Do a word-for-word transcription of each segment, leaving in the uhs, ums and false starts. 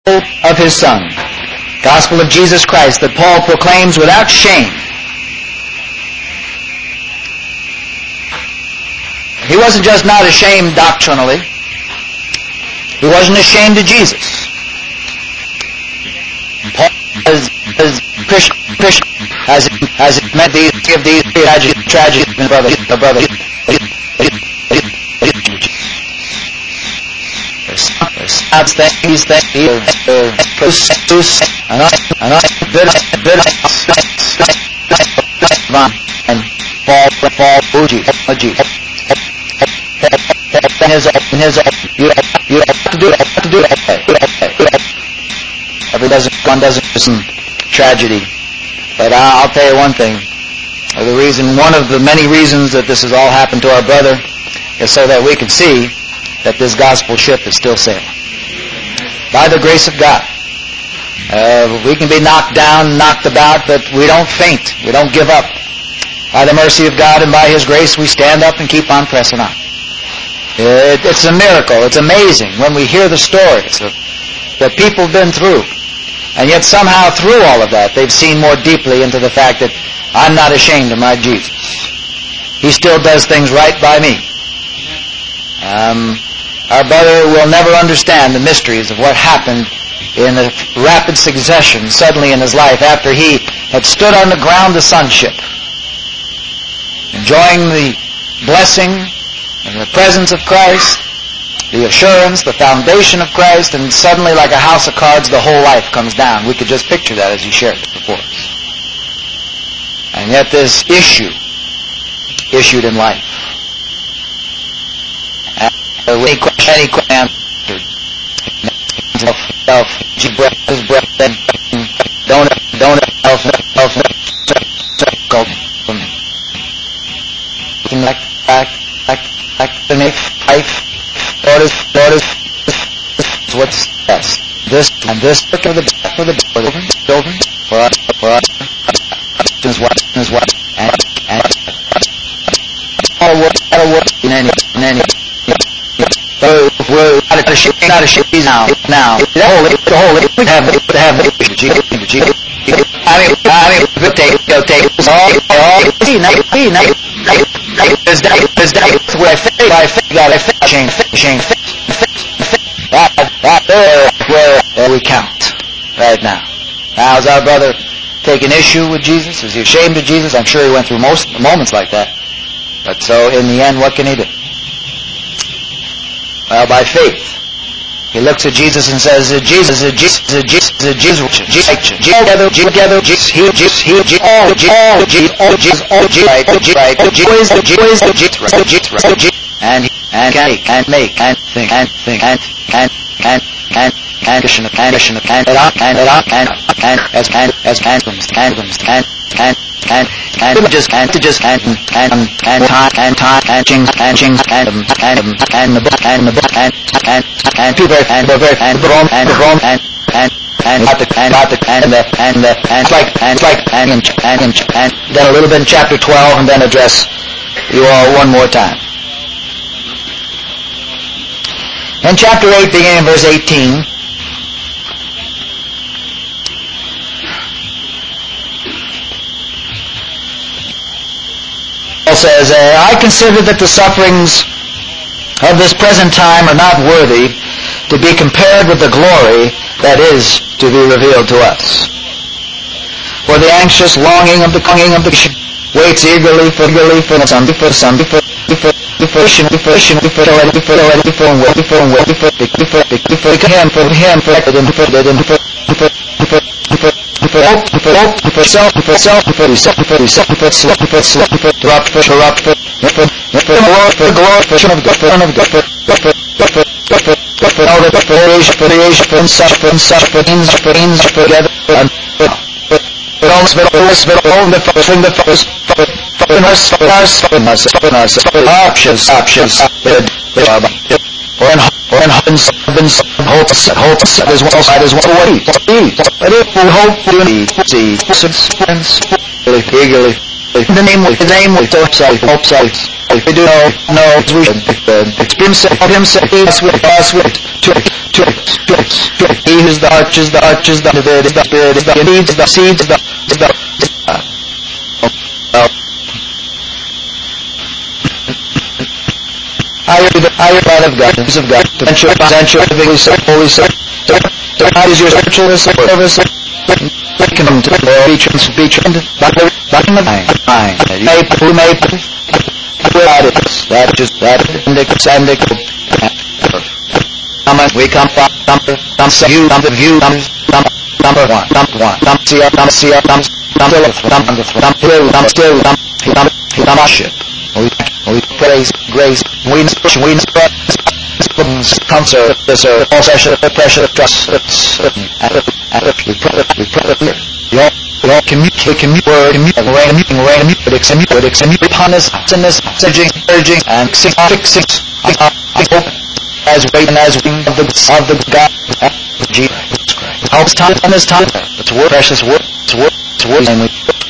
of His Son. Gospel of Jesus Christ that Paul proclaims without shame. He wasn't just not ashamed doctrinally. He wasn't ashamed of Jesus. And Paul as as Christian as as it meant these give these tragic tragic brother brother. There's things that he produce and I and I bit bit and fall fall Fuji Fuji. His his you you have to do it have to do it. Every doesn't one doesn't listen tragedy, but I'll tell you one thing. The reason, one of the many reasons that this has all happened to our brother is so that we can see that this gospel ship is still sailing. By the grace of God. Uh, we can be knocked down, knocked about, but we don't faint. We don't give up. By the mercy of God and by His grace, we stand up and keep on pressing on. It, it's a miracle. It's amazing when we hear the stories of, that people have been through. And yet somehow through all of that, they've seen more deeply into the fact that I'm not ashamed of my Jesus. He still does things right by me. Um, our brother will never understand the mysteries of what happened in a rapid succession suddenly in his life after he had stood on the ground of sonship, enjoying the blessing and the presence of Christ, the assurance, the foundation of Christ, and suddenly like a house of cards the whole life comes down. We could just picture that as he shared it before us. And yet this issue issued in life. Any question, any question answered. Self, G breath, his breath, then don't, don't, self, self, go from like, like, like, like the life. Lord is, Lord is, what's best. This and this for the for the for the children, for us, for us, his wife, his wife, and and all work, all work in any, in any. We're, we're not a ship, not a ship now, now. The whole, the whole, we have, we have, I mean, I mean, we'll take, we'll take, all, all, see, now, see, now, there's that, there's that, where I think, I think, God, I think, change, change, that, that, there, where we count, right now. Now, is our brother taking issue with Jesus? Is he ashamed of Jesus? I'm sure he went through most moments like that. But so, in the end, what can he do? Well, by faith, he looks at Jesus and says, Jesus, Jesus, Jesus, Jesus, Jesus, together, together, Jesus, he, Jesus, he, all, all, all, Jesus, all, Jesus, Jesus, Jesus, and and can make, and make, and think, and think, and and and and and and and and and and and as and as tantrums, tantrums, and and and and just and just and and and time and time and ching and ching and and and the book and the book and and and people and the very and the Rome and the Rome and and and about the and about the and the and the and like and like and and and and then a little bit in chapter twelve and then address you all one more time. In chapter eight, beginning in verse eighteen. Paul says, uh, I consider that the sufferings of this present time are not worthy to be compared with the glory that is to be revealed to us. For the anxious longing of the longing of the waits eagerly for eagerly for some for some for for for for for for him for him for him for for for for hope, for hope, for self, for self, for yourself, for yourself, for self, for self, for corrupt, for corrupt, for for for glory, for glory, for son of God, for son of God, for for for for for for all the for age, for age, for such, for such, for ins, for ins, together, and for for all the for all the for from the first for for us, for us, for us, for us, for options, options, for or in or in heaven's heaven's hope hope as well as well what eat eat but if we hope we need see suspense eagerly in the name of the name of the self hope self if we do know know we should experience himself us with us with to He who's the arch is the arch is the spirit is the spirit is the seeds is the seeds is the is the higher the higher God of God is of God to venture venture holy holy God is your spiritual service come to the beaches be trained by the by the mind may who may that is that is that and and we come from number view number view number one number one number see number see number number number still number still number worship we we praise grace we we concert this uh pressure pressure trust and we pray we pray we all communicate commute word commute rain rain commute commute upon us sinus surging urging and fixing I hope as waiting as we of the of the God Jesus Christ. Helps time on this time. It's a word, precious word. It's a word. It's a word. And we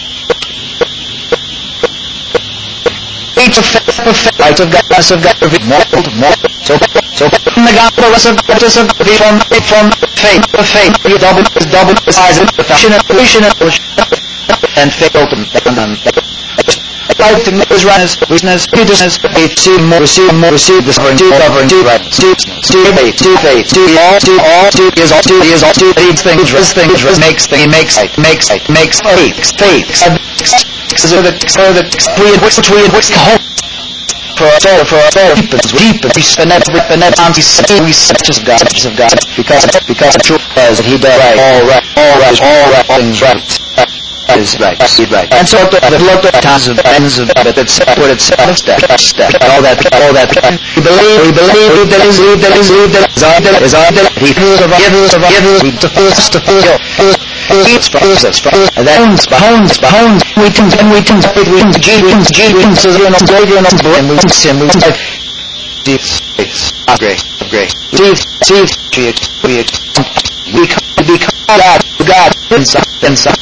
each of the light of God, us of God, mold, mold. So, so from the God, the rest of God, us of God, from from faith, the faith, you double, double the size of the fashion and vision and faith ultimate and life to his rightness, weakness, weakness, faith, receive more, receive more, receive the sovereignty, sovereignty, right, see, see faith, see faith, see all, see all, see is all, see is all, see these things, this things, makes, he makes, makes, makes faith, faith, so the, so the, we in which we in which hope for our soul, for our soul deepens, deepens, and that, and that we we such of God, such of God, because because the truth is that He does right, all right, all right, all right, all things right. Is right, right, and so the look at times of ends of that it's what it's step step step all that all that we believe we believe that is believe that is believe that is our that is our that He gives of gives of gives to first to fulfill each process and that owns behones behones we can and we can we can G we can G we can so you know greater and we can sin we can deep space grace grace deep deep we we become God God inside inside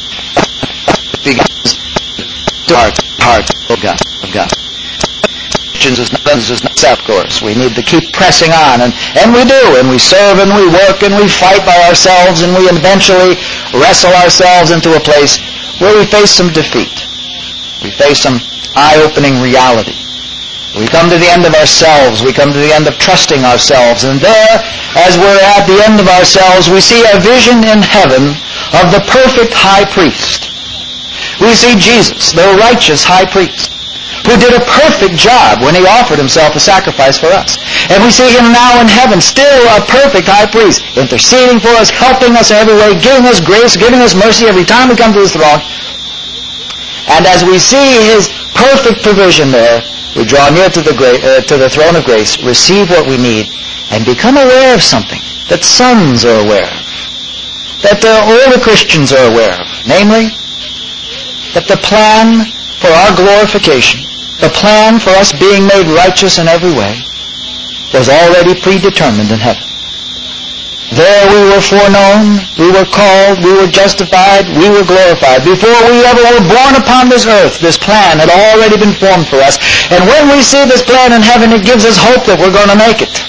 begins to heart, heart, oh God, oh God. Christians is not, is not self course. We need to keep pressing on, and, and we do, and we serve, and we work, and we fight by ourselves, and we eventually wrestle ourselves into a place where we face some defeat. We face some eye-opening reality. We come to the end of ourselves. We come to the end of trusting ourselves, and there, as we're at the end of ourselves, we see a vision in heaven of the perfect high priest. We see Jesus, the righteous high priest, who did a perfect job when He offered Himself a sacrifice for us. And we see Him now in heaven, still a perfect high priest, interceding for us, helping us in every way, giving us grace, giving us mercy every time we come to His throne. And as we see His perfect provision there, we draw near to the, gra- uh, to the throne of grace, receive what we need, and become aware of something that sons are aware of, that the older Christians are aware of, namely, that the plan for our glorification, the plan for us being made righteous in every way, was already predetermined in heaven. There we were foreknown, we were called, we were justified, we were glorified. Before we ever were born upon this earth, this plan had already been formed for us. And when we see this plan in heaven, it gives us hope that we're going to make it.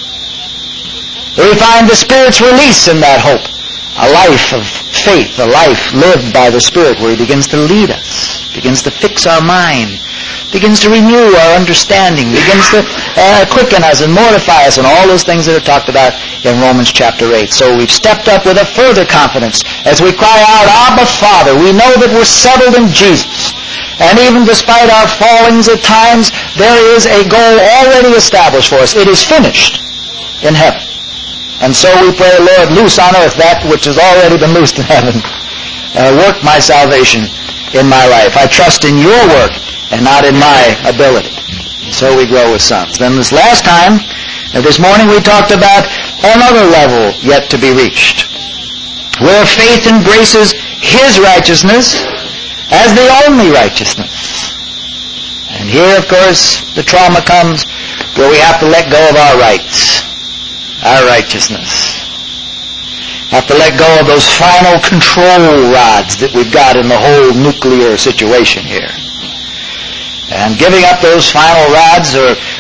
We find the Spirit's release in that hope. A life of faith, a life lived by the Spirit where He begins to lead us, begins to fix our mind, begins to renew our understanding, begins to uh, quicken us and mortify us, and all those things that are talked about in Romans chapter eight. So we've stepped up with a further confidence as we cry out, Abba, Father. We know that we're settled in Jesus. And even despite our fallings at times, there is a goal already established for us. It is finished in heaven. And so we pray, Lord, loose on earth that which has already been loosed in heaven. Uh, work my salvation in my life. I trust in your work and not in my ability. And so we grow as sons. Then this last time, uh, this morning we talked about another level yet to be reached, where faith embraces His righteousness as the only righteousness. And here, of course, the trauma comes where we have to let go of our rights. Our righteousness. Have to let go of those final control rods that we've got in the whole nuclear situation here. And giving up those final rods, or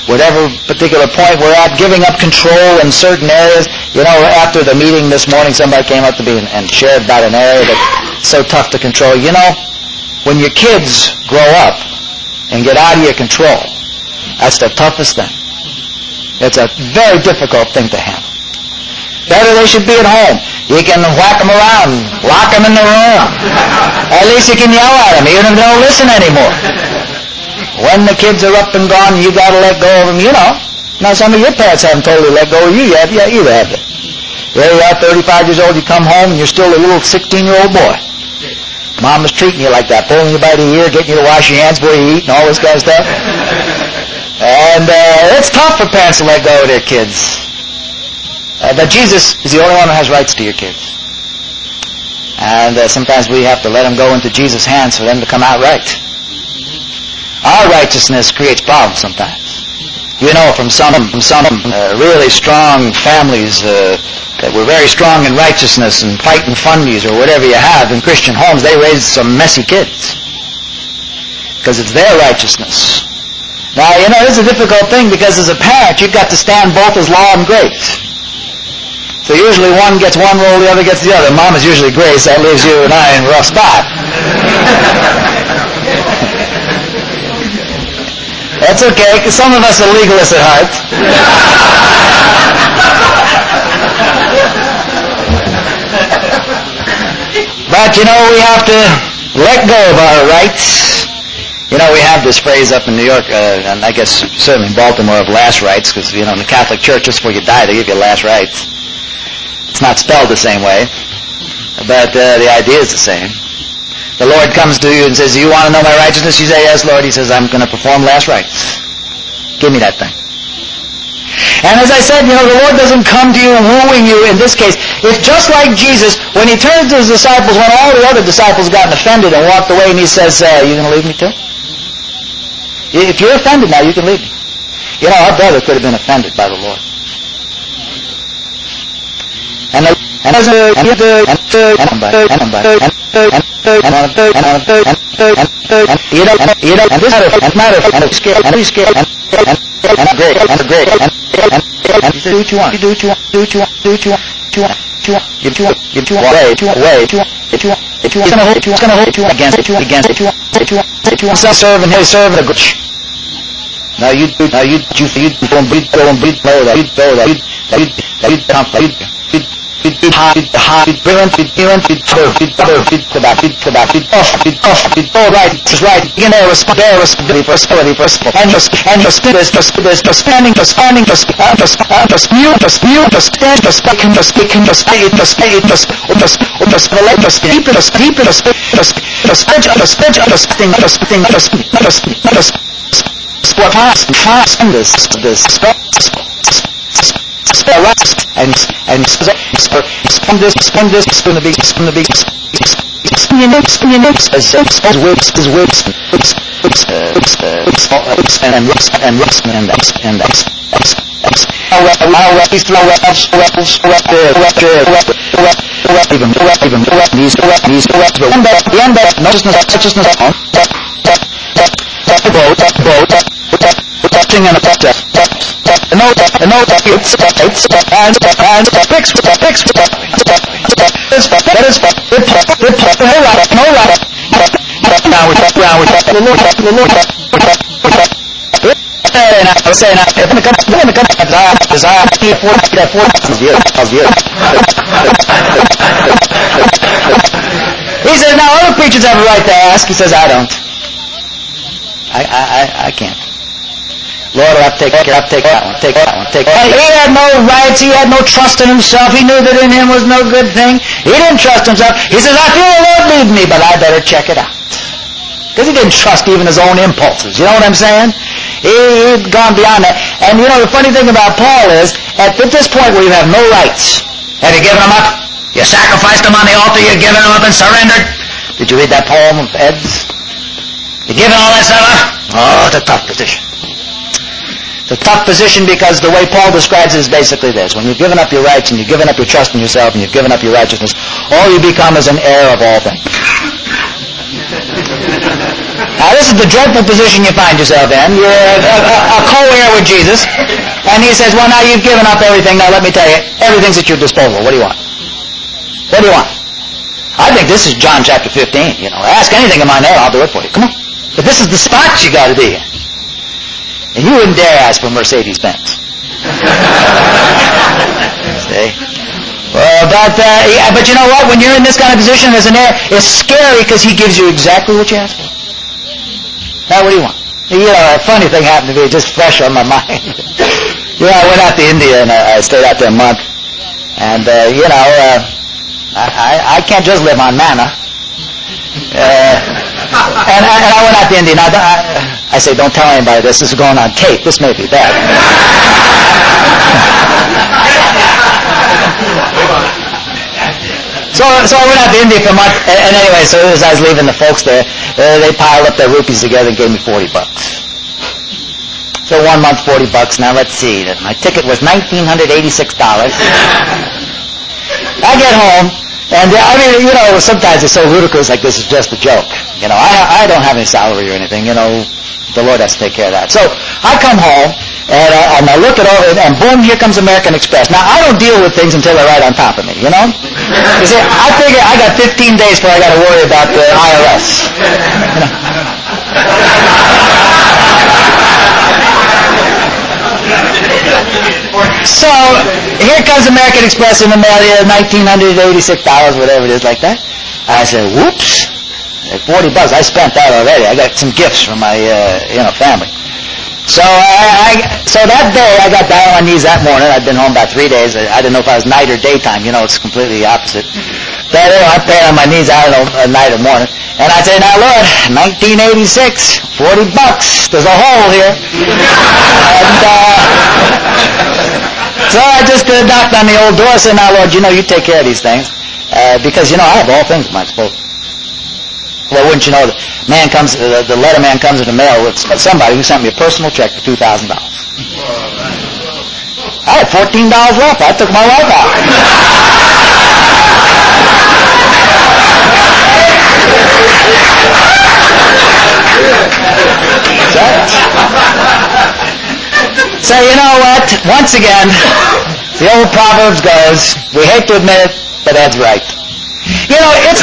whatever particular point we're at, giving up control in certain areas. You know, after the meeting this morning, somebody came up to me and, and shared about an area that's so tough to control. You know, when your kids grow up and get out of your control, that's the toughest thing. It's a very difficult thing to handle. Better they should be at home. You can whack them around, lock them in the room. At least you can yell at them, even if they don't listen anymore. When the kids are up and gone, you got to let go of them, you know. Now, some of your parents haven't totally let go of you yet. Yeah, you have it. There you are, thirty-five years old, you come home, and you're still a little sixteen-year-old boy. Mom is treating you like that, pulling you by the ear, getting you to wash your hands before you eat, and all this kind of stuff. And uh, it's tough for parents to let go of their kids. Uh, but Jesus is the only one who has rights to your kids. And uh, sometimes we have to let them go into Jesus' hands for them to come out right. Our righteousness creates problems sometimes. You know, from some from some uh, really strong families uh, that were very strong in righteousness and fighting fundies or whatever you have in Christian homes, they raised some messy kids. Because it's their righteousness. Now, you know, it's a difficult thing because as a parent, you've got to stand both as law and grace. So usually one gets one role, the other gets the other. Mom is usually grace. That leaves you and I in a rough spot. That's okay, because some of us are legalists at heart. But, you know, we have to let go of our rights. You know, we have this phrase up in New York, uh, and I guess certainly in Baltimore, of last rites, because, you know, in the Catholic Church, just before you die, they give you last rites. It's not spelled the same way, but uh, the idea is the same. The Lord comes to you and says, do you want to know my righteousness? You say, yes, Lord. He says, I'm going to perform last rites. Give me that thing. And as I said, you know, the Lord doesn't come to you wooing you in this case. It's just like Jesus, when he turns to his disciples, when all the other disciples gotten offended and walked away, and he says, uh, you going to leave me too? If you're offended now, you can leave me. You know, our brother could have been offended by the Lord. And the, and the, and the, and the, and the, and the, and the, and and and and you know and you know and this matter and matter and it's scared and it's scared and and and great and great and and and you do what you want you do what you want do what you want do what you want do what you want you do what you do way do way do what you want it's gonna hold it's gonna hold you against it against it you want you want to serve and hey serve the good. Now you now you you you don't beat don't beat low that you go that you that you that you come that you It hard, it hard, it brilliant, it brilliant, it tough, it tough, it tough, it tough, it tough, it tough, it all right, it's right. You know, bear responsibility for responsibility for and just and just this, just this, just standing, just standing, just just just mute, just mute, just stand, just speak, just speak, just speak, just speak, just just just let just keep it, just keep it, just just just just just just thing, just thing, just just just sport fast, fast, and this this and and spend this spend this spend the big spend the big spend your next spend your next as as whips as whips and and and and and how we throw even even these these the end of the end of consciousness consciousness on boat boat touching and a the note, the note, it's, it's, and, and, fix, fix, that is, that is, no right, no right, now we're, now we're, the Lord, the Lord, and I was saying, if I'm going to come, I'm going to come, desire, desire, four, four, years, years. He says, now other preachers have a right to ask, he says, I don't. I, I, I, I can't. Lord, I'll take care, I'll take that one, take that one, take that one. He had no rights, he had no trust in himself, he knew that in him was no good thing. He didn't trust himself. He says, I feel the Lord lead me, but I better check it out. Because he didn't trust even his own impulses, you know what I'm saying? He, he'd gone beyond that. And you know, the funny thing about Paul is, at this point where you have no rights, have you given them up? You sacrificed them on the altar, you've given them up and surrendered. Did you read that poem of Ed's? You given all that stuff up? Oh, it's a tough position. It's a tough position because the way Paul describes it is basically this. When you've given up your rights and you've given up your trust in yourself and you've given up your righteousness, all you become is an heir of all things. Now, this is the dreadful position you find yourself in. You're a, a, a co-heir with Jesus, and he says, well, now you've given up everything. Now, let me tell you, everything's at your disposal. What do you want? What do you want? I think this is John chapter fifteen. You know, ask anything in my name, I'll do it for you. Come on. But this is the spot you got to be in. And you wouldn't dare ask for Mercedes-Benz. See? Well, but, uh, yeah, but you know what? When you're in this kind of position as an heir, it's scary because he gives you exactly what you ask for. Now, what do you want? You know, a funny thing happened to me, just fresh on my mind. You know, I went out to India, and I, I stayed out there a month. And, uh, you know, uh, I, I can't just live on manna. Uh, and, I, and I went out to India. Now, I, I say, don't tell anybody this. This is going on tape. This may be bad. So, so I went out to India for a month, and, and anyway, so as I was leaving the folks there, uh, they piled up their rupees together and gave me forty bucks. So one month, forty bucks. Now let's see. My ticket was nineteen eighty-six dollars. I get home, and uh, I mean, you know, sometimes it's so ludicrous, like this is just a joke. You know, I, I don't have any salary or anything. You know, the Lord has to take care of that. So I come home, and I, and I look at all, and boom, here comes American Express. Now, I don't deal with things until they're right on top of me, you know? You see, I figure I got fifteen days before I got to worry about the I R S. You know? So, here comes American Express in the mail, nineteen eighty-six dollars, whatever it is, like that. I said, whoops, forty bucks, I spent that already. I got some gifts from my, uh, you know, family. So I, I, so that day I got down on my knees that morning. I'd been home about three days. I, I didn't know if I was night or daytime. You know, it's completely opposite. But anyway, I prayed on my knees. I don't know, uh, night or morning. And I say, now Lord, nineteen eighty-six, forty bucks. There's a hole here. And uh, so I just uh, knocked on the old door and said, now Lord, you know, you take care of these things. Uh, because, you know, I have all things at my disposal. Well, wouldn't you know, the man comes, uh, the letter man comes in the mail with somebody who sent me a personal check for two thousand dollars. I had fourteen dollars left. I took my wife out. So, you know what? Once again, the old Proverbs goes, we hate to admit it, but that's right. You know, it's...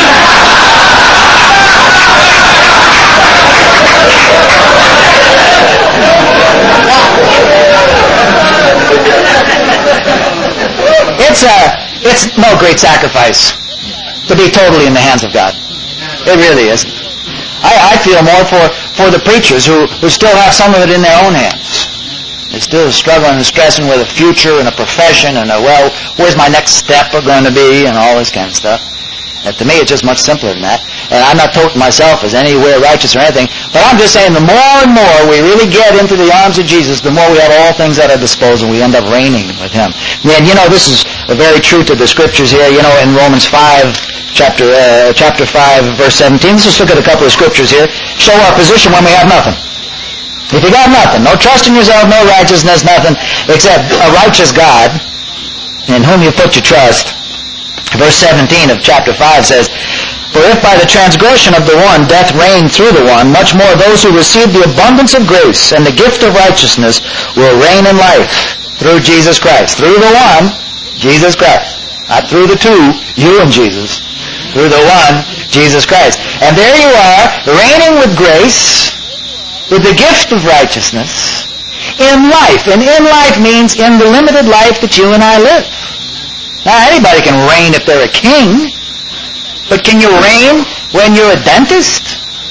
It's a, it's no great sacrifice to be totally in the hands of God. It really is. I, I feel more for, for the preachers who, who still have some of it in their own hands. They're still struggling and stressing with a future and a profession and a, well, where's my next step going to be and all this kind of stuff. And to me, it's just much simpler than that. And I'm not toting myself as anywhere righteous or anything, but I'm just saying the more and more we really get into the arms of Jesus, the more we have all things at our disposal. We end up reigning with Him. And you know, this is very true to the Scriptures here. You know, in Romans five, chapter uh, chapter five, verse seventeen. Let's just look at a couple of Scriptures here. Show our position when we have nothing. If you got nothing, no trust in yourself, no righteousness, nothing, except a righteous God in whom you put your trust. Verse seventeen of chapter five says, for if by the transgression of the one death reigned through the one, much more those who receive the abundance of grace and the gift of righteousness will reign in life through Jesus Christ. Through the one, Jesus Christ. Not through the two, you and Jesus. Through the one, Jesus Christ. And there you are, reigning with grace, with the gift of righteousness, in life. And in life means in the limited life that you and I live. Now, anybody can reign if they're a king, but can you reign when you're a dentist?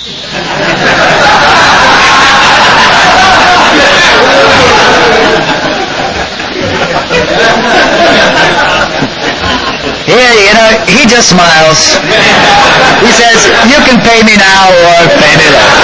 Here, you know, he just smiles. He says, you can pay me now or pay me later.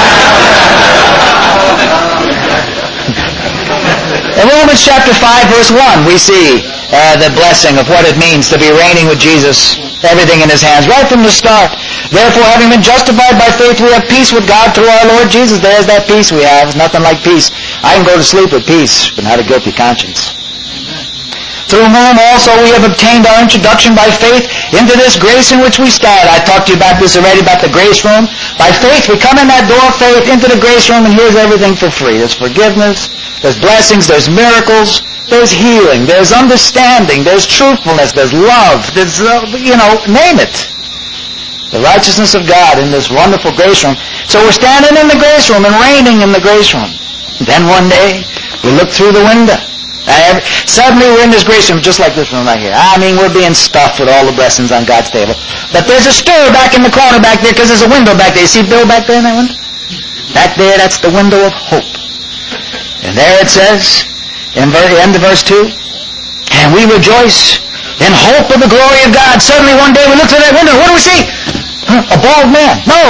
In Romans chapter five, verse one, we see uh, the blessing of what it means to be reigning with Jesus, everything in His hands, right from the start. Therefore, having been justified by faith, we have peace with God through our Lord Jesus. There's that peace we have. There's nothing like peace. I can go to sleep with peace, but not a guilty conscience. through whom also we have obtained our introduction by faith into this grace in which we stand. I talked to you about this already, about the grace room. By faith, we come in that door of faith into the grace room, and here's everything for free. There's forgiveness, there's blessings, there's miracles, there's healing, there's understanding, there's truthfulness, there's love, there's, uh, you know, name it. The righteousness of God in this wonderful grace room. So we're standing in the grace room and reigning in the grace room. Then one day, we look through the window. Have, suddenly we're in this grace room just like this room right here. I mean, we're being stuffed with all the blessings on God's table. But there's a stir back in the corner back there because there's a window back there. You see Bill back there in that window? Back there, that's the window of hope. And there it says, in the end of verse two, and we rejoice in hope of the glory of God. Suddenly one day we look through that window. What do we see? Huh, a bald man. No.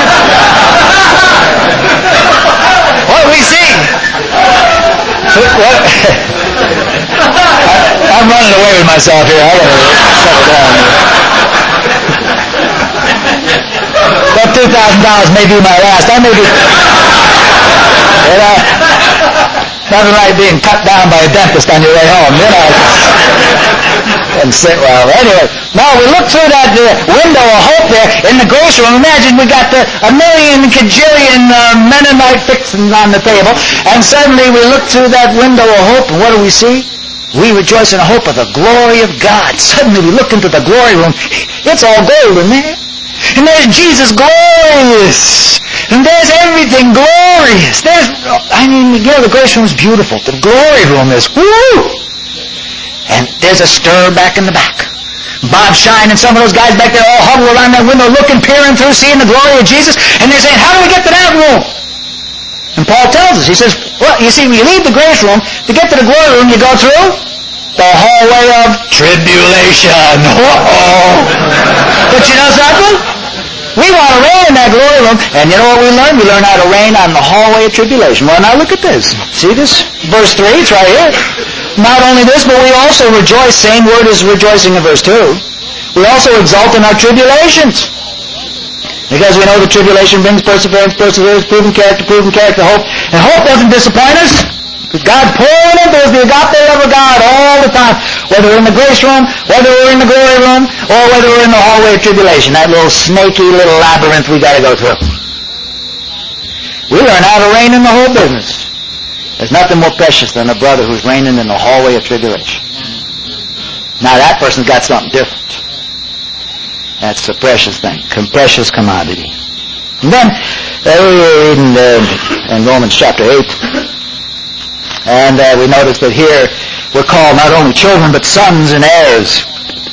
What do we see? What? I, I'm running away with myself here. I gotta settle down. That two thousand dollars may be my last. I may be. You know, nothing like being cut down by a dentist on your way home. You know, and sit well. Anyway, now we look through that uh, window of hope there in the grace room. Imagine we got the, a million cajillion uh, Mennonite fixings on the table, and suddenly we look through that window of hope, and what do we see? We rejoice in the hope of the glory of God. Suddenly we look into the glory room. It's all gold in there. And there's Jesus glorious. And there's everything glorious. There's, I mean, you know, the grace room is beautiful. The glory room is, woo! And there's a stir back in the back. Bob Shine and some of those guys back there all huddled around that window looking, peering through, seeing the glory of Jesus. And they're saying, how do we get to that room? And Paul tells us, he says, well, you see, when you leave the grace room, to get to the glory room, you go through the hallway of tribulation. Uh-oh. But you know something? We want to reign in that glory room. And you know what we learn? We learn how to reign on the hallway of tribulation. Well, now look at this. See this? Verse three, it's right here. Not only this, but we also rejoice. Same word as rejoicing in verse two. We also exult in our tribulations. Because we know that tribulation brings perseverance, perseverance, proven character, proven character, hope. And hope doesn't disappoint us. Because God pouring into us the agape love of God all the time. Whether we're in the grace room, whether we're in the glory room, or whether we're in the hallway of tribulation. That little snaky little labyrinth we got to go through. We learn how to reign in the whole business. There's nothing more precious than a brother who's reigning in the hallway of tribulation. Now that person's got something different. That's the precious thing, precious commodity. And then, uh, we were reading uh, in Romans chapter eight, and uh, we noticed that here we're called not only children, but sons and heirs.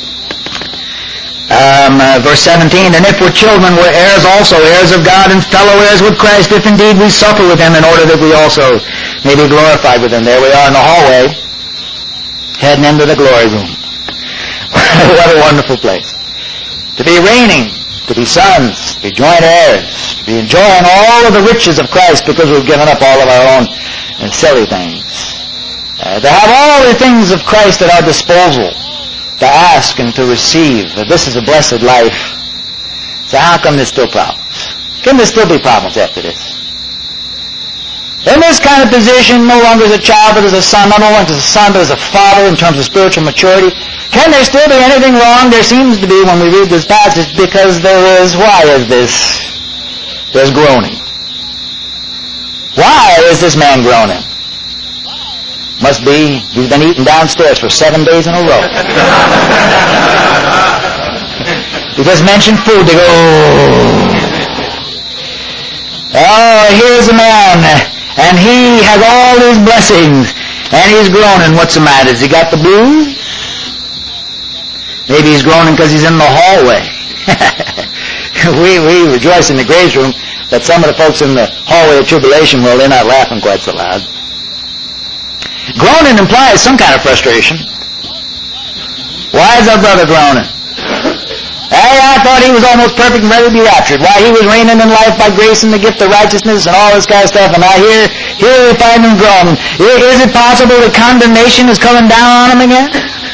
Um, uh, verse seventeen, and if we're children, we're heirs also, heirs of God and fellow heirs with Christ, if indeed we suffer with him, in order that we also may be glorified with him. There we are in the hallway, heading into the glory room. What a wonderful place. To be reigning, to be sons, to be joint heirs, to be enjoying all of the riches of Christ because we've given up all of our own and silly things. Uh, to have all the things of Christ at our disposal, to ask and to receive. This is a blessed life. So how come there's still problems? Can there still be problems after this? In this kind of position, no longer as a child, but as a son, not only as a son, but as a father in terms of spiritual maturity, can there still be anything wrong? There seems to be when we read this passage, because there is. Why is this? There's groaning. Why is this man groaning? Must be he's been eating downstairs for seven days in a row. You just mentioned food, they go, oh. Oh, here's a man, and he has all his blessings, and he's groaning. What's the matter? Has he got the blues? Maybe he's groaning because he's in the hallway. we we rejoice in the grace room that some of the folks in the hallway of tribulation, well, they're not laughing quite so loud. Groaning implies some kind of frustration. Why is our brother groaning? Hey, I thought he was almost perfect and ready to be raptured. Why, he was reigning in life by grace and the gift of righteousness and all this kind of stuff, and now here, here we find him groaning. Is it possible that condemnation is coming down on him again?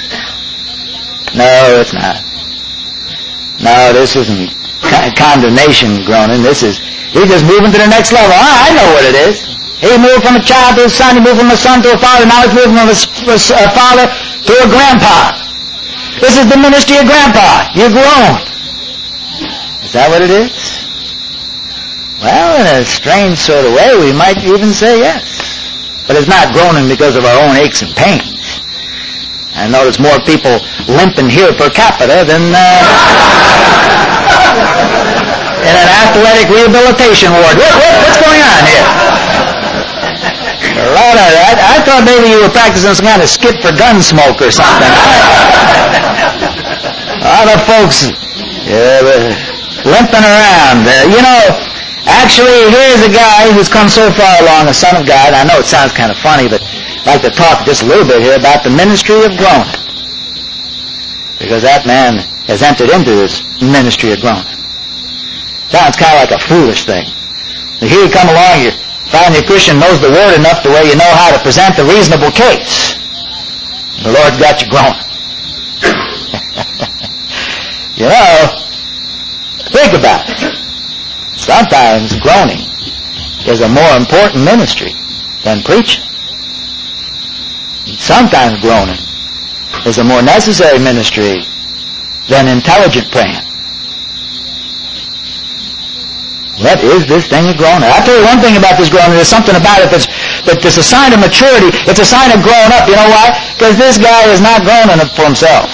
No, it's not. No, this isn't condemnation groaning. This is, he's just moving to the next level. Ah, I know what it is. He moved from a child to a son. He moved from a son to a father. Now he's moving from a, a father to a grandpa. This is the ministry of grandpa. You're grown. Is that what it is? Well, in a strange sort of way, we might even say yes. But it's not groaning because of our own aches and pains. I notice more people limping here per capita than uh, in an athletic rehabilitation ward. What, what, what's going on here? A lot of, I, I thought maybe you were practicing some kind of skip for gun smoke or something. A lot of folks uh, limping around. Uh, you know, actually, here's a guy who's come so far along, a son of God. I know it sounds kind of funny, but I'd like to talk just a little bit here about the ministry of groaning. Because that man has entered into this ministry of groaning. Sounds kind of like a foolish thing. But here you come along, you find your Christian knows the Word enough to where you know how to present a reasonable case. The Lord's got you groaning. You know, think about it. Sometimes groaning is a more important ministry than preaching. Sometimes groaning is a more necessary ministry than intelligent praying. What is this thing of groaning? I'll tell you one thing about this groaning. There's something about it that's, that's a sign of maturity. It's a sign of growing up. You know why? Because this guy is not groaning for himself.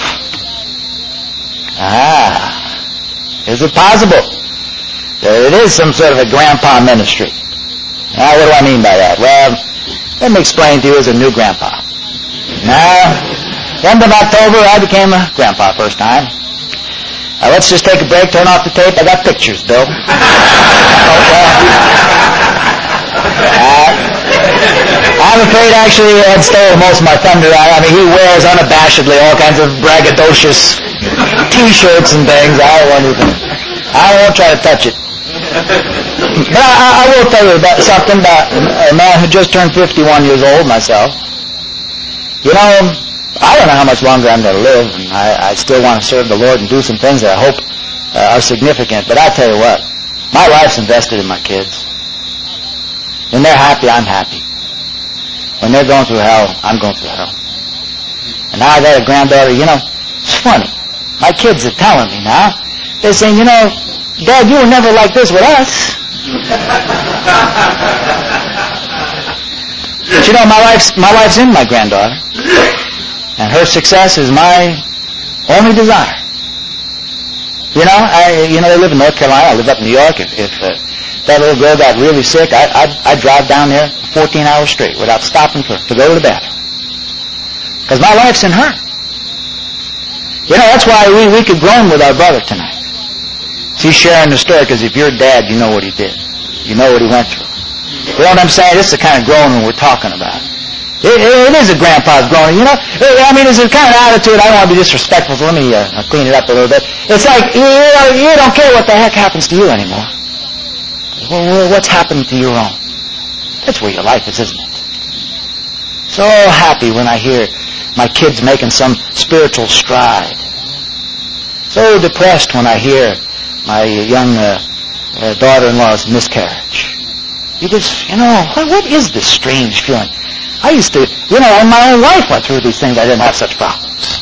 Ah. Is it possible that it is some sort of a grandpa ministry? Now, what do I mean by that? Well, let me explain to you as a new grandpa. Now, end of October, I became a grandpa first time. Now, let's just take a break, turn off the tape. I got pictures, Bill. Okay. Uh, I'm afraid, actually, Ed stole most of my thunder. I mean, he wears unabashedly all kinds of braggadocious T-shirts and things. I won't even, I won't try to touch it. But I, I will tell you about something about a man who just turned fifty-one years old, myself. You know, I don't know how much longer I'm going to live, and I, I still want to serve the Lord and do some things that I hope uh, are significant. But I'll tell you what, my life's invested in my kids. When they're happy, I'm happy. When they're going through hell, I'm going through hell. And now I got a granddaughter. You know, it's funny. My kids are telling me now. They're saying, you know, Dad, you were never like this with us. But you know, my life's, my life's in my granddaughter. And her success is my only desire. You know, I, you know, they live in North Carolina. I live up in New York. If, if uh, that little girl got really sick, I, I'd, I'd drive down there fourteen hours straight without stopping for to go to the bathroom. Because my life's in her. You know, that's why we, we could groan with our brother tonight. He's sharing the story, because if you're dad, you know what he did. You know what he went through. You know what I'm saying? This is the kind of groaning we're talking about. It, it, it is a grandpa's groaning. You know, I mean, it's a kind of attitude. I don't want to be disrespectful, so let me uh, clean it up a little bit. It's like, you know, you don't care what the heck happens to you anymore. Well, what's happened to your own? That's where your life is, isn't it? So happy when I hear my kids making some spiritual stride. So depressed when I hear my young uh, uh, daughter-in-law's miscarriage. You just, you know, what, what is this strange feeling? I used to, you know, in my own life went through these things. I didn't have such problems.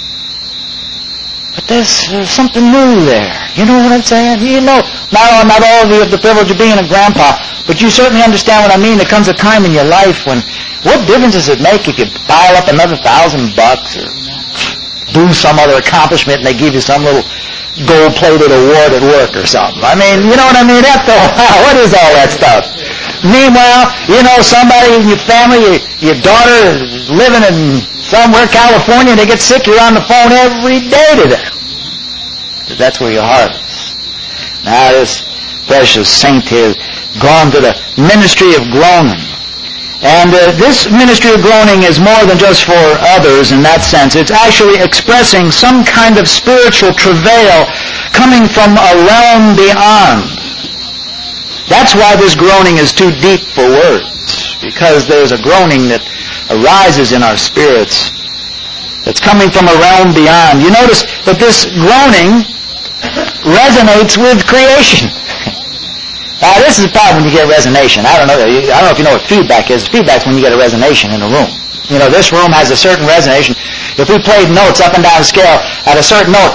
But there's uh, something new there. You know what I'm saying? You know, not, not all of you have the privilege of being a grandpa, but you certainly understand what I mean. There comes a time in your life when, what difference does it make if you pile up another thousand bucks or do some other accomplishment and they give you some little gold-plated award at work or something? I mean, you know what I mean? After a while, what is all that stuff? Meanwhile, you know, somebody in your family, your, your daughter is living in somewhere, California, and they get sick, you're on the phone every day to them. That's where your heart is. Now, this precious saint here gone to the ministry of groaning. And uh, this ministry of groaning is more than just for others in that sense. It's actually expressing some kind of spiritual travail coming from a realm beyond. That's why this groaning is too deep for words, because there's a groaning that arises in our spirits that's coming from a realm beyond. You notice that this groaning resonates with creation. Now, this is the problem when you get resonation. I don't know. I don't know if you know what feedback is. Feedback's when you get a resonation in a room. You know, this room has a certain resonation. If we played notes up and down the scale, at a certain note,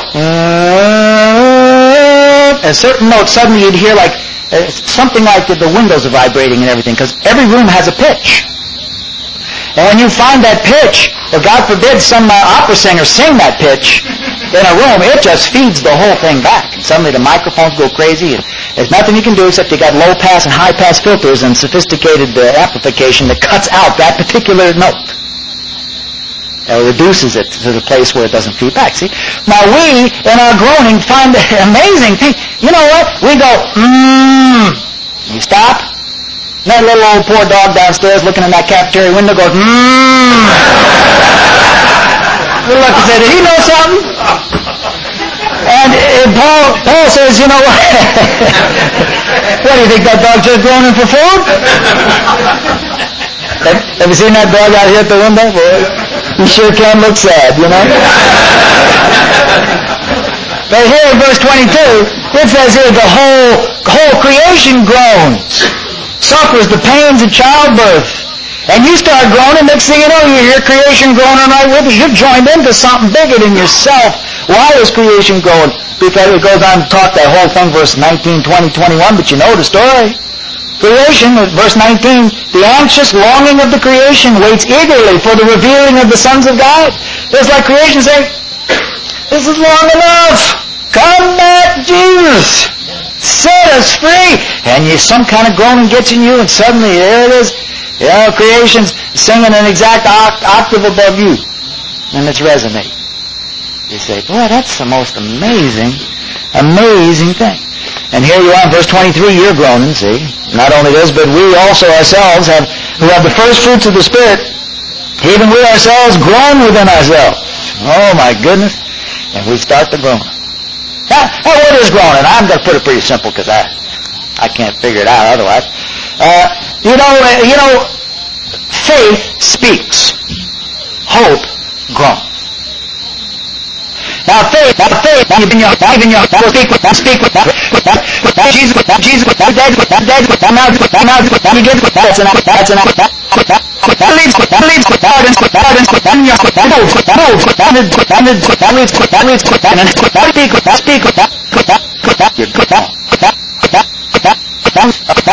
at a certain note, suddenly you'd hear like uh, something like the, the windows are vibrating and everything, because every room has a pitch. And when you find that pitch, or God forbid some uh, opera singer sing that pitch in a room, it just feeds the whole thing back. And suddenly the microphones go crazy, and there's nothing you can do except you got low-pass and high-pass filters and sophisticated uh, amplification that cuts out that particular note. Or reduces it to the place where it doesn't feed back. See? Now we, in our groaning, find the amazing thing. You know what? We go, mmm. We stop. And that little old poor dog downstairs looking in that cafeteria window goes, mmm. We look and say, did he know something? And, and Paul, Paul says, you know what? What, do you think that dog just groaning for food? have, have you seen that dog out here at the window? Boy? You sure can look sad, you know? But here in verse twenty-two, it says here, the whole, whole creation groans, suffers the pains of childbirth. And you start groaning, next thing you know, you hear creation groaning right with you. You've joined into something bigger than yourself. Why is creation groaning? Because it goes on to talk that whole thing, verse nineteen, twenty, twenty-one, but you know the story. Creation, verse nineteen, the anxious longing of the creation waits eagerly for the revealing of the sons of God. It's like creation saying, this is long enough. Come back, Jesus. Set us free. And you, some kind of groaning gets in you, and suddenly there it is. You know, creation's singing an exact oct- octave above you. And it's resonating. You say, boy, that's the most amazing, amazing thing. And here you are in verse twenty-three, you're groaning, see. Not only this, but we also ourselves have, who have the first fruits of the Spirit, even we ourselves groan within ourselves. Oh my goodness. And we start to groan. Now, now what is groaning? I'm going to put it pretty simple because I, I can't figure it out otherwise. Uh, you know, uh, you know, faith speaks. Hope groans. Now faith, now faith, now even your, now even your, now speak with, now speak with, now Jesus, now Jesus, now dead, now dead, now now, now now you give, that's enough, that's enough, that leaves, that leaves, pardons, pardons, then your, that moves, that moves, that moves, that moves, that leaves, that leaves, that and that speak, that speak, that, that, that, you good, that, that, that, that, that,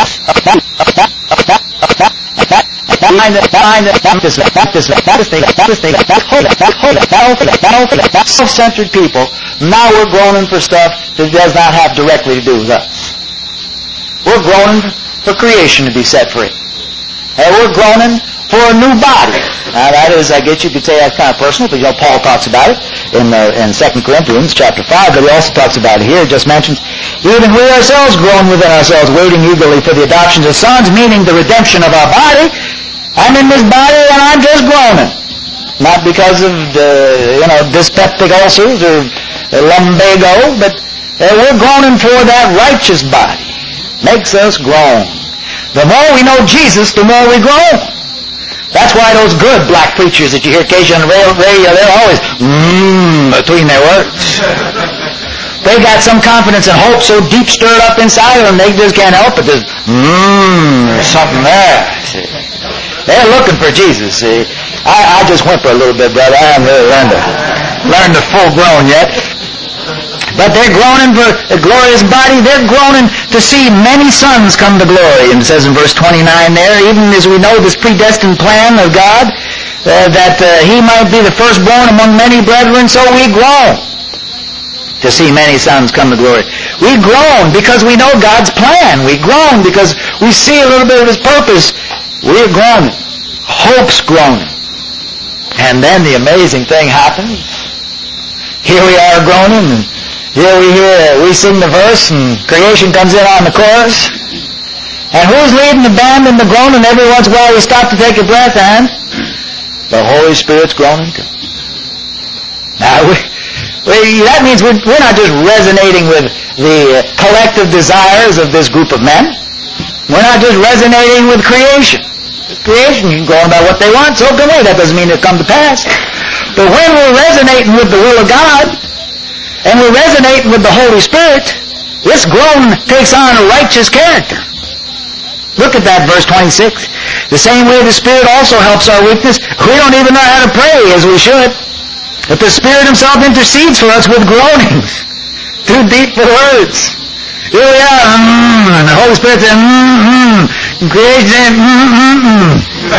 that, that, Find that, find that, that, this, that, this, that, this thing, that, this thing, that, hold it, that, hold it, that, hold it, that, hold it, that, self-centered people, now we're groaning for stuff that does not have directly to do with us. We're groaning for creation to be set free. And we're groaning for a new body. Now that is, I guess you could say that's kind of personal, but you know, Paul talks about it in, uh, in Second Corinthians chapter five, but he also talks about it here, it just mentions, even we ourselves groan within ourselves, waiting eagerly for the adoption of sons, meaning the redemption of our body. I'm in this body and I'm just groaning. Not because of the, you know, dyspeptic ulcers or lumbago, but uh, we're groaning for that righteous body. Makes us groan. The more we know Jesus, the more we groan. That's why those good black preachers that you hear occasionally on the radio, they're always mmm between their words. They got some confidence and hope so deep stirred up inside of them, they just can't help it. There's mmm, there's something there. See? They're looking for Jesus, see. I, I just whimper a little bit, brother. I haven't really learned to, learned the full groan yet. But they're groaning for a glorious body. They're groaning to see many sons come to glory. And it says in verse twenty-nine there, even as we know this predestined plan of God, uh, that uh, he might be the firstborn among many brethren, so we groan to see many sons come to glory. We groan because we know God's plan. We groan because we see a little bit of his purpose. We're groaning. Hope's groaning. And then the amazing thing happens. Here we are groaning, and here we hear, we sing the verse, and creation comes in on the chorus. And who's leading the band in the groaning? Every once in a while we stop to take a breath, and the Holy Spirit's groaning too. Now, we, we, that means we're, we're not just resonating with the collective desires of this group of men. We're not just resonating with creation. Creation, you can go on about what they want, so can we. That doesn't mean it'll come to pass. But when we're resonating with the will of God, and we're resonating with the Holy Spirit, this groan takes on a righteous character. Look at that, verse twenty-six. The same way the Spirit also helps our weakness. We don't even know how to pray as we should. But the Spirit Himself intercedes for us with groanings too deep for words. Here we are, mm, and the Holy Spirit says, mm-hmm, creation says, mm-hmm.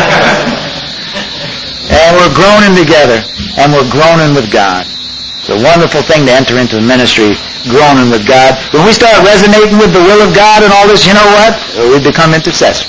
And we're groaning together, and we're groaning with God. It's a wonderful thing to enter into the ministry, groaning with God. When we start resonating with the will of God and all this, you know what? We become intercessors.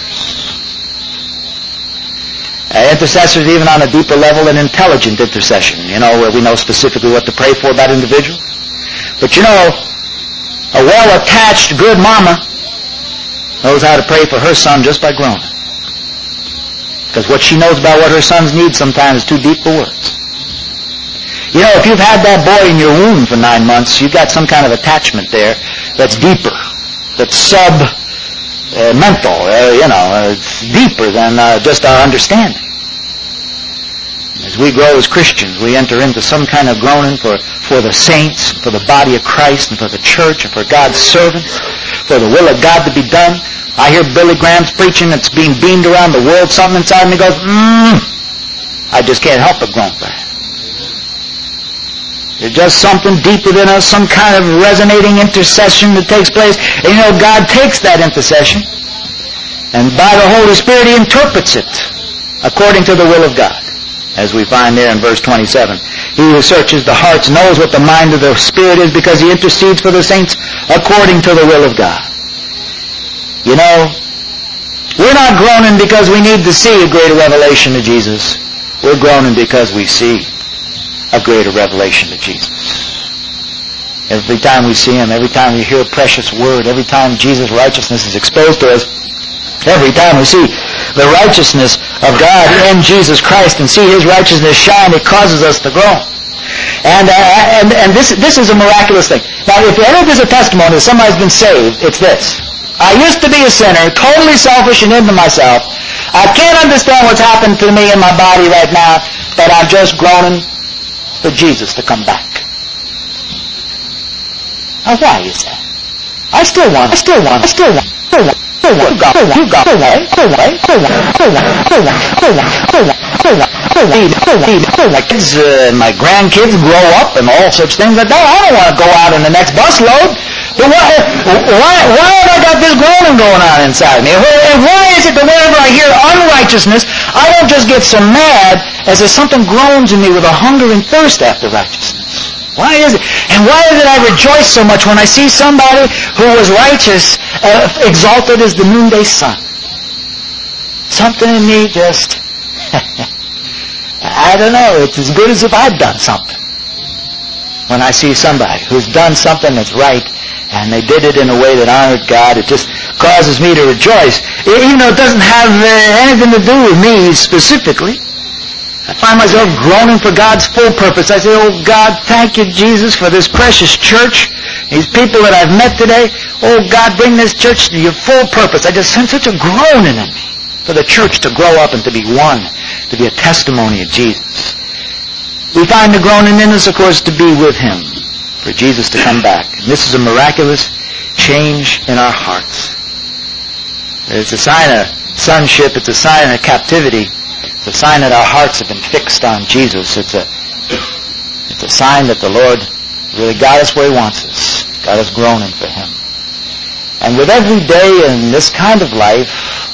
Uh, intercessors even on a deeper level, an intelligent intercession, you know, where we know specifically what to pray for about individuals. But you know, a well-attached, good mama knows how to pray for her son just by groaning. Because what she knows about what her sons need sometimes is too deep for words. You know, if you've had that boy in your womb for nine months, you've got some kind of attachment there that's deeper, that's sub-mental, uh, uh, you know, uh, it's deeper than uh, just our understanding. As we grow as Christians, we enter into some kind of groaning for, for the saints, for the body of Christ, and for the church, and for God's servants, for the will of God to be done. I hear Billy Graham's preaching, it's being beamed around the world, something inside me goes, mmm, I just can't help but groan for it. There's just something deep within us, some kind of resonating intercession that takes place. And you know, God takes that intercession, and by the Holy Spirit, He interprets it according to the will of God. As we find there in verse twenty-seven. He who searches the hearts knows what the mind of the Spirit is, because He intercedes for the saints according to the will of God. You know, we're not groaning because we need to see a greater revelation of Jesus. We're groaning because we see a greater revelation of Jesus. Every time we see Him, every time we hear a precious word, every time Jesus' righteousness is exposed to us, every time we see the righteousness of God in Jesus Christ and see His righteousness shine, it causes us to groan. And uh, and, and this, this is a miraculous thing. Now, if ever there's a testimony that somebody's been saved, it's this. I used to be a sinner, totally selfish and into myself. I can't understand what's happened to me in my body right now, but I'm just groaning for Jesus to come back. Now, why is that? I still want, I still want, I still want, I still want. You got, you got, you got, kids and my grandkids grow up and all such things like that. I don't want to go out in the next busload. But why, why, why have I got this groaning going on inside me? And why is it that whenever I hear unrighteousness, I don't just get so mad as if something groans in me with a hunger and thirst after righteousness? Why is it? And why is it I rejoice so much when I see somebody who was righteous uh, exalted as the noonday sun? Something in me just, I don't know, it's as good as if I'd done something. When I see somebody who's done something that's right, and they did it in a way that honored God, it just causes me to rejoice. Even though it doesn't have uh, anything to do with me specifically. I find myself groaning for God's full purpose. I say, oh God, thank you, Jesus, for this precious church, these people that I've met today. Oh God, bring this church to your full purpose. I just sense such a groaning in me for the church to grow up and to be one, to be a testimony of Jesus. We find the groaning in us, of course, to be with Him, for Jesus to come back. And this is a miraculous change in our hearts. It's a sign of sonship. It's a sign of captivity. It's a sign that our hearts have been fixed on Jesus. It's a, it's a sign that the Lord really got us where He wants us, got us groaning for Him. And with every day in this kind of life,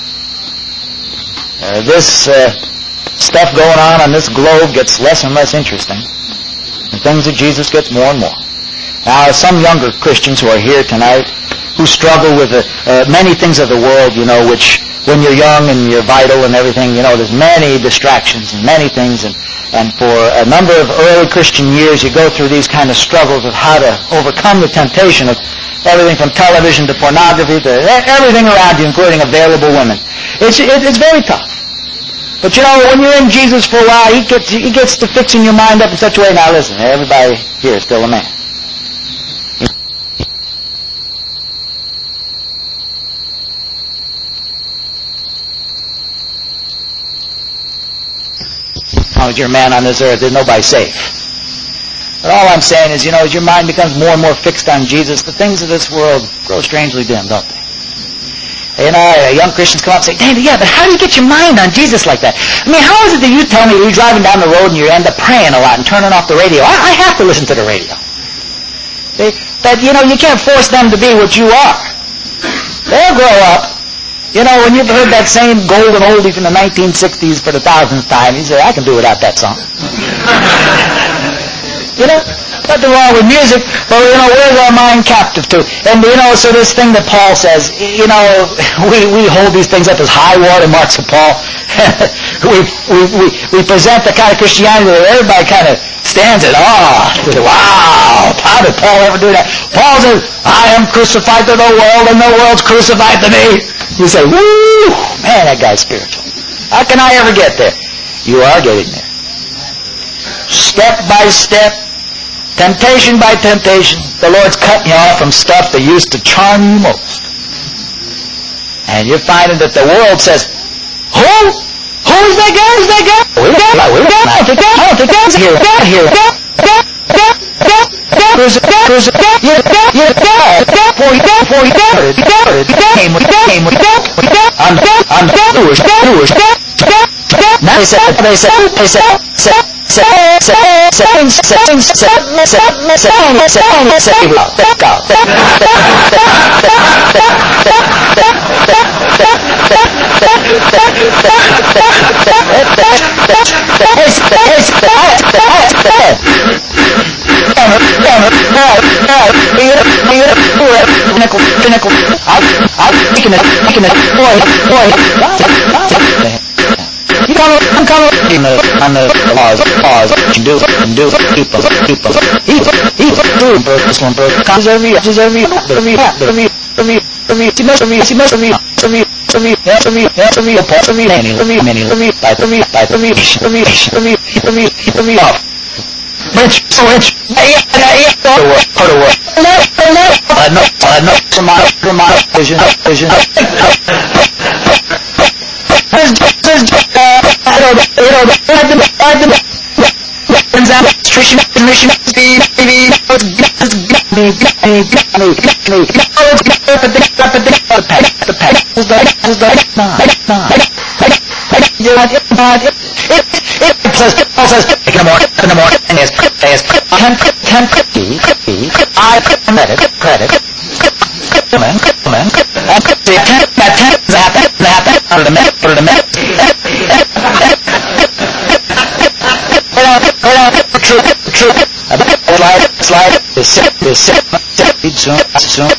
uh, this uh, stuff going on on this globe gets less and less interesting. The things of Jesus gets more and more. Now, some younger Christians who are here tonight who struggle with uh, uh, many things of the world, you know, which when you're young and you're vital and everything, you know, there's many distractions and many things. And, and for a number of early Christian years, you go through these kind of struggles of how to overcome the temptation of everything from television to pornography to everything around you, including available women. It's, it, it's very tough. But, you know, when you're in Jesus for a while, he gets, he gets to fixing your mind up in such a way. Now, listen, everybody here is still a man. As you're a man on this earth, there's nobody safe. But all I'm saying is, you know, as your mind becomes more and more fixed on Jesus, the things of this world grow strangely dim, don't they? You know, young Christians come up and say, Danny, yeah, but how do you get your mind on Jesus like that? I mean, how is it that you tell me you're driving down the road and you end up praying a lot and turning off the radio? I, I have to listen to the radio. See? But, you know, you can't force them to be what you are. They'll grow up. You know, when you've heard that same golden oldie from the nineteen sixties for the thousandth time, you say, I can do without that song. You know, nothing wrong with music, but, you know, where's our mind captive to? And, you know, so this thing that Paul says, you know, we, we hold these things up as high water marks of Paul. we, we, we, we present the kind of Christianity that everybody kind of stands at awe. Wow, how did Paul ever do that? Paul says, I am crucified to the world and the world's crucified to me. You say, woo, man, that guy's spiritual. How can I ever get there? You are getting there. Step by step, temptation by temptation, the Lord's cutting you off from stuff that used to charm you most. And you're finding that the world says, who? Who's that guy? Who's that guy? Who's that guy? Who's that guy? I don't think that's here. Here. Who's it? Who's it? You're you're for you for you came with came with on on the doors doors. Now they said they said they said said said said said said said said Pinnacle, I'm making it, making it, boy, boy. You come, I'm coming on the, on the laws, laws, you do, and do, people, people. Eat, eat, do, this one, bro. Comes every, every, every, every, every, every, every, she must be, she must be, every, every, every, every, every, many, many, many, every, by every, by every, every, every, every, every, off. Rich, so rich, go to work, go to work. No, no, no, no, from my, from my vision, vision. There's, there's, uh, I don't know, you know, I did, I did, turns out, nutrition, nutrition, speed, speed, me, me, me, me, me, the pack, the pack, is the, is the, nine, nine. You're not, it, not, it, it, it says, Paul says, in the morning, in the morning, and there's, there's, ten, ten, fifty, fifty, I, credit, credit, come in, come in, and the ten, that ten, zap it, zap it, under the minute, under the minute, true, true, slide, slide, the sit, the sit, sit, soon, soon,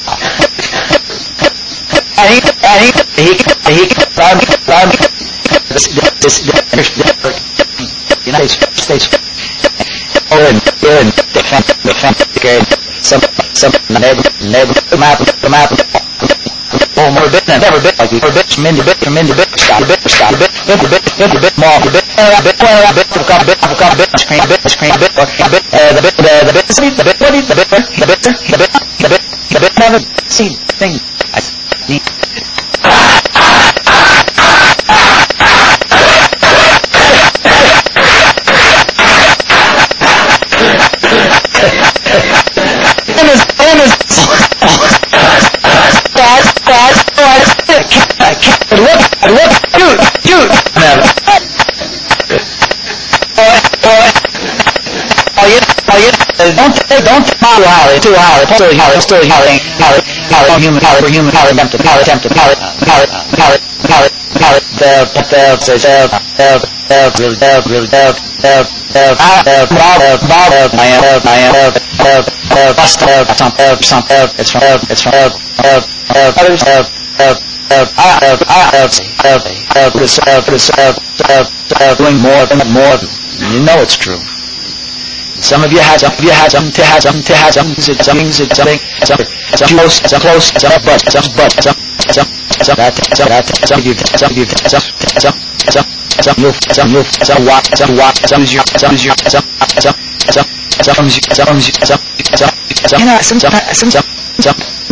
and he, and he, he, he, rhyme, rhyme, this, this, this, United States, oh, and, and, defend, defend, again, some, some, neighbor, neighbor, map, map, oh, more bit, never bit, like you, more bit, from into bit, from into bit, stop, bit, stop, bit, into bit, into bit, more, bit, bit, bit, bit, avocado, bit, avocado, bit, screen, bit, screen, bit, bit, uh, the bit, the, the bit, the bit, what is the bit, the bit, the bit, the bit, the bit, never, see, thing, I need. Don't don't follow Holly too Holly still Holly still Holly Holly Holly human Holly human Holly tempted Holly tempted Holly Holly Holly Holly Holly the the says uh uh uh really uh really uh uh uh uh uh uh I am uh I am uh uh uh bust uh some uh some uh it's from uh it's from uh uh uh others uh uh uh I uh I uh uh uh this uh this uh uh doing more than more you know it's true. Some of you have, some of you have, some to have, some to have, some to something, something, some close, some close, some but, some but, some, some, some that, some that, some of you, some of you, some, some, some, some you, some you, some what, some what, some you, some you, some, some, some, some, some, some, some, some, you know, some, some, some, some,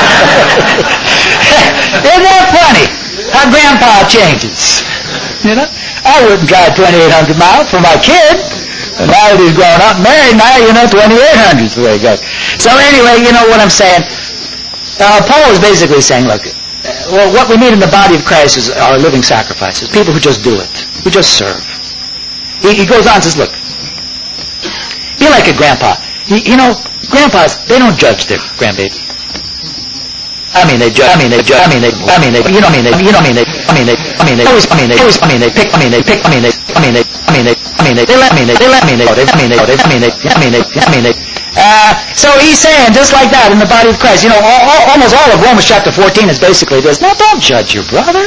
Our grandpa changes. You know? I wouldn't drive twenty-eight hundred miles for my kid. And now that he's grown up and married, now, you know, twenty-eight hundred is the way it goes. So anyway, you know what I'm saying? Uh, Paul is basically saying, look, uh, well, what we need in the body of Christ is our living sacrifices, people who just do it, who just serve. He, he goes on and says, look, be like a grandpa. You, you know, grandpas, they don't judge their grandbaby. I mean, they judge. I mean, they judge. I mean, they. I mean, they. You know, I mean, they. You know, I mean, they. I mean, they. I mean, they. Always. I mean, they. Always. I mean, they pick. I mean, they pick. I mean, they. I mean, they. I mean, they. I mean, they. They let me. They. They let me. They. I mean, they. I mean, they. I mean, they. I mean, they. Uh, so he's saying, just like that, in the body of Christ, you know, all, all, almost all of Romans chapter fourteen is basically this. Now, don't judge your brother.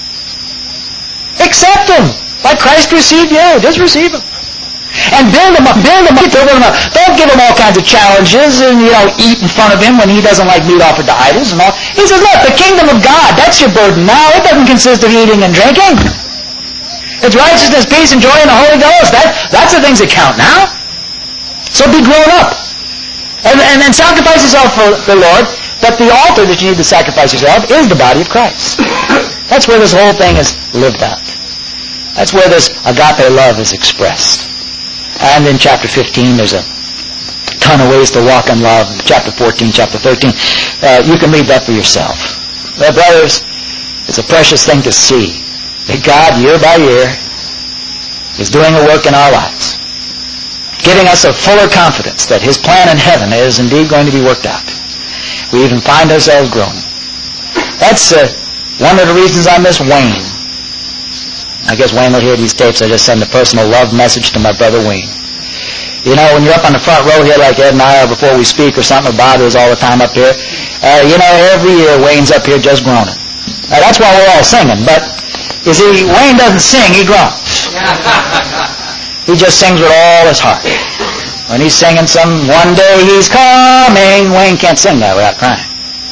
Accept him, like Christ received you. Just receive him. And build him up, build him up, build him up. Don't give him all kinds of challenges and, you know, eat in front of him when he doesn't like meat offered to idols and all. He says, look, the kingdom of God, that's your burden now. It doesn't consist of eating and drinking. It's righteousness, peace, and joy in the Holy Ghost. That, that's the things that count now. So be grown up. And, and, and sacrifice yourself for the Lord. But the altar that you need to sacrifice yourself is the body of Christ. That's where this whole thing is lived out. That's where this agape love is expressed. And in chapter fifteen, there's a ton of ways to walk in love. Chapter fourteen, chapter thirteen. Uh, you can read that for yourself. Well, brothers, it's a precious thing to see that God, year by year, is doing a work in our lives, giving us a fuller confidence that His plan in heaven is indeed going to be worked out. We even find ourselves growing. That's uh, one of the reasons I miss Wayne. I guess Wayne will hear these tapes. I just send a personal love message to my brother Wayne. You know, when you're up on the front row here like Ed and I are before we speak, or something bothers all the time up here, uh, you know, every year Wayne's up here just groaning. Now, that's why we're all singing. But, you see, Wayne doesn't sing, he groans. He just sings with all his heart. When he's singing some, one day he's coming, Wayne can't sing that without crying.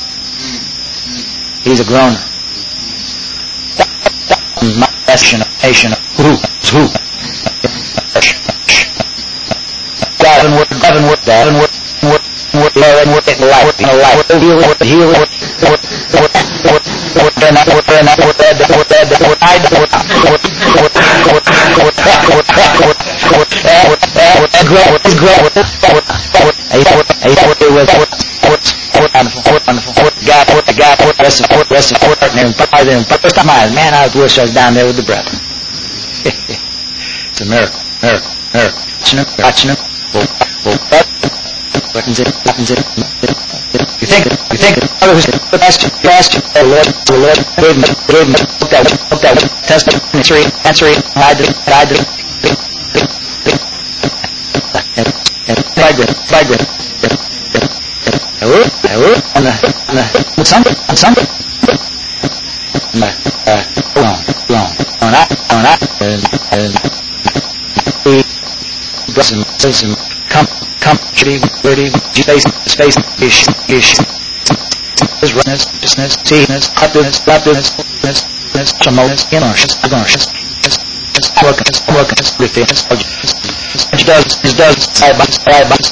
He's a groaner. My nation of nation of who who God and word God and word God and word word word and word and life and life heal word heal word word word word word and that word and that word that word that word I word word word word word word word word word grow word grow word word word a word a word with word word word word word God word God word rest of word rest of word and then first time I man I wish I was down there with the brethren. It's a miracle, miracle, miracle. Watching him, you think, you think, others ask you, ask you, the Lord, the Lord gave him, gave him, look at, look at, test him, answer him, answer him, hide him, hide him, and, and, vibrate, vibrate. I will, I will, on the, on the, on Sunday, on Sunday. Uh, long, long, on that, on that, and, and, we, bless him, bless him, come, come, shitty, dirty, space, space, ish, ish, his rightness, business, seedness, happiness, happiness, happiness, happiness, shamonis, inertious, inertious, workers, workers, refits, which does, it does, side by side by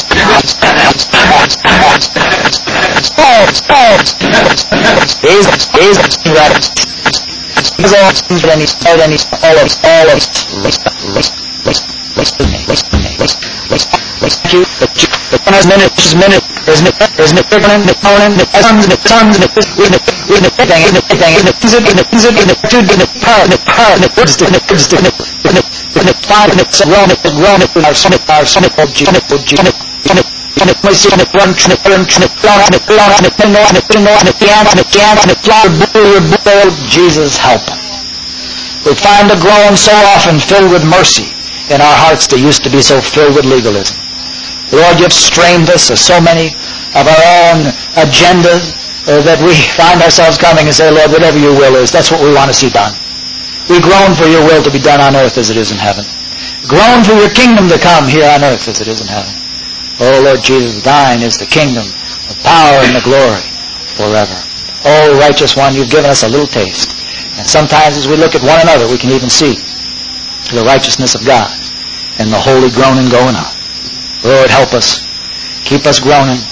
Jesus, Jesus, Jesus, He's all things that he's all and he's all of all of listen, listen, listen, listen, listen, listen, listen, listen. You, but you, but when I was minute, just minute, there's no, there's no Brigham, no Conan, no sons, no sons, no with the with the thing, with the thing, with the music, with the music, with the two, with the power, with the power, with the words, with the words, with the with the with the five, with the grown, with the grown, with our son, our son, called G, called G, called and it was in it run and it run and it flow and it flow and it flow and it flow and it dance and it dance and it flow. Jesus help him. We find the groan so often filled with mercy in our hearts that used to be so filled with legalism. Lord, you've strained us of so many of our own agendas uh, that we find ourselves coming and say, Lord, whatever your will is, that's what we want to see done. We groan for your will to be done on earth as it is in heaven. Groan for your kingdom to come here on earth as it is in heaven. Oh, Lord Jesus, thine is the kingdom, the power, and the glory forever. Oh, righteous one, you've given us a little taste. And sometimes as we look at one another, we can even see the righteousness of God and the holy groaning going on. Lord, help us. Keep us groaning.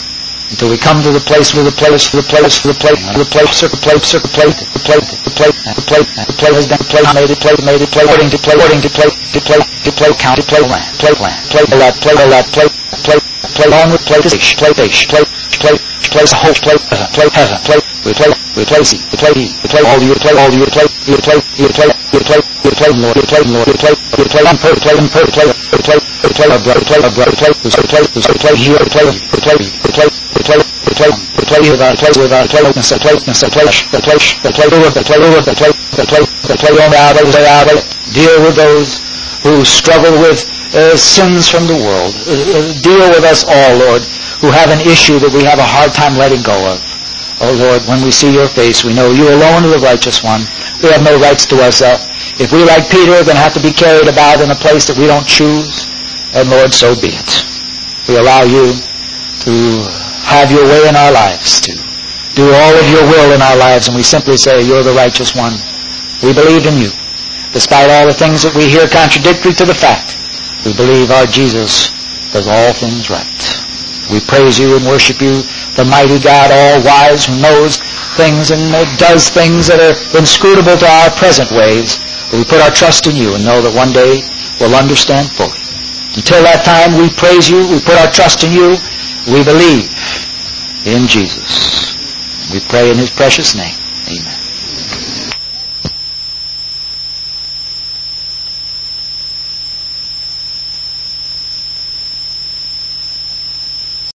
until we come to the place where the place, the place, the place, the place, the place, the place, the place, the place, the place, the place has been play, made it, play, made it, play, according to play, according to play, to play, to play, count, to play, land, play, land, play, play, play, play, play, play, on with play, fish, play, fish, play, play, play, the whole, play, play, heaven, play, we play, we play, see, we play, we play, all you play, all you play, you play, you play, you play, you play, Lord, you play, Lord, you play, you play, on per, play, on per, play, we play, we play, our brother, play, our brother, play, we play, we play, here, we play, we play, we play, we play, we play, we play without, play without, play, and so play, and so play, the play, the play, the play, the play, the play, the play, on out, play out, deal with those who struggle with uh, sins from the world. Uh, deal with us all, Lord, who have an issue that we have a hard time letting go of. Oh, Lord, when we see your face, we know you alone are the righteous one. We have no rights to ourselves. If we, like Peter, are going to have to be carried about in a place that we don't choose, and Lord, so be it. We allow you to have your way in our lives, to do all of your will in our lives, and we simply say, you're the righteous one. We believe in you. Despite all the things that we hear contradictory to the fact, we believe our Jesus does all things right. We praise you and worship you, the mighty God, all-wise, who knows things and uh, does things that are inscrutable to our present ways. But we put our trust in you and know that one day we'll understand fully. Until that time, we praise you, we put our trust in you, we believe in Jesus. We pray in his precious name. Amen.